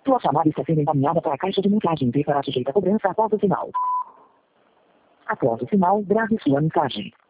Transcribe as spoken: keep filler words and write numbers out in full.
Sua chamada está sendo encaminhada para a caixa de mensagem e será sujeita a cobrança após o sinal. Após o sinal, grave sua mensagem.